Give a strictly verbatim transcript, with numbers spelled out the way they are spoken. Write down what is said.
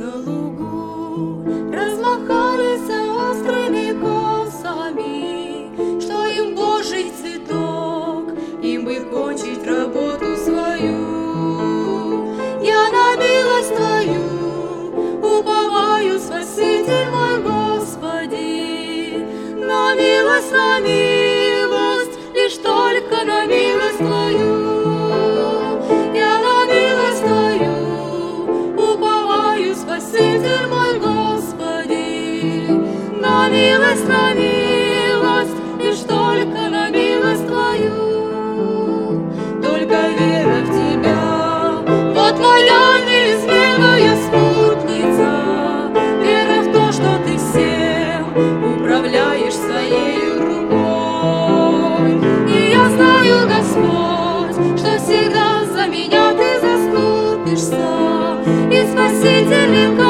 на лугу размахались острыми косами, что им Божий цветок, им бы кончить работу свою. Я на милость Твою уповаю, Спаситель мой, Господи, на милость, на милость, лишь только на милость Твою. Спаситель мой, Господи, на милость, на милость, лишь только на милость Твою. Только вера в Тебя, вот моя неизменная спутница, вера в то, что Ты всем управляешь своей рукой. И я знаю, Господь, что всегда за меня Ты заступишься, и Спаситель